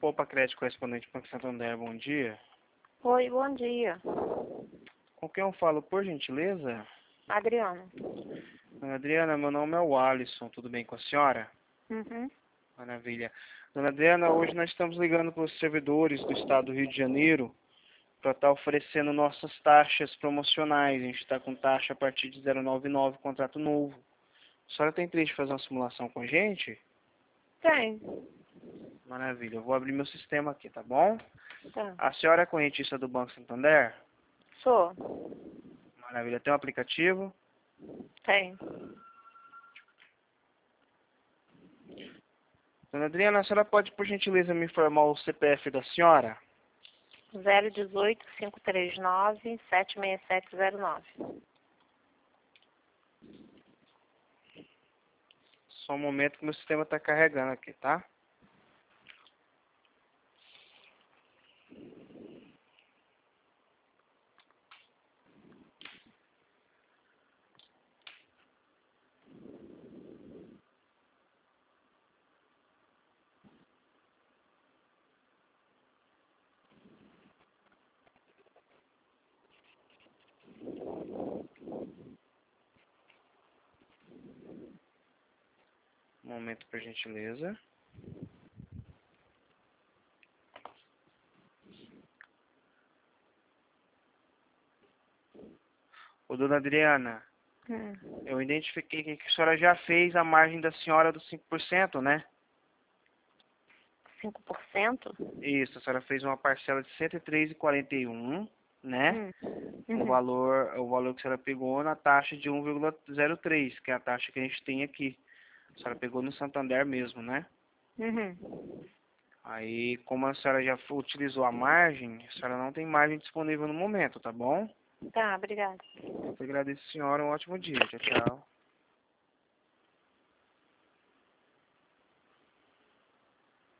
Poupa Crédito correspondente Banco Santander, bom dia. Oi, bom dia. Com quem eu falo, por gentileza? Adriana. Dona Adriana, meu nome é o Alisson, tudo bem com a senhora? Uhum. Maravilha. Dona Adriana, hoje nós estamos ligando para os servidores do estado do Rio de Janeiro para estar oferecendo nossas taxas promocionais. A gente está com taxa a partir de 0,99, contrato novo. A senhora tem interesse de fazer uma simulação com a gente? Tem. Maravilha, eu vou abrir meu sistema aqui, tá bom? Tá. A senhora é correntista do Banco Santander? Sou. Maravilha, tem um aplicativo? Tem. Dona Adriana, a senhora pode, por gentileza, me informar o CPF da senhora? 018-539-76709. Só um momento que meu sistema está carregando aqui, tá? Um momento, por gentileza. Ô, dona Adriana, eu identifiquei aqui que a senhora já fez a margem da senhora dos 5%, né? 5%? Isso, a senhora fez uma parcela de R$ 103,41, né? O Uhum. valor que a senhora pegou na taxa de 1,03, que é a taxa que a gente tem aqui. A senhora pegou no Santander mesmo, né? Uhum. Aí, como a senhora já utilizou a margem, a senhora não tem margem disponível no momento, tá bom? Tá, obrigada. Eu que agradeço, senhora. Um ótimo dia. Tchau, tchau.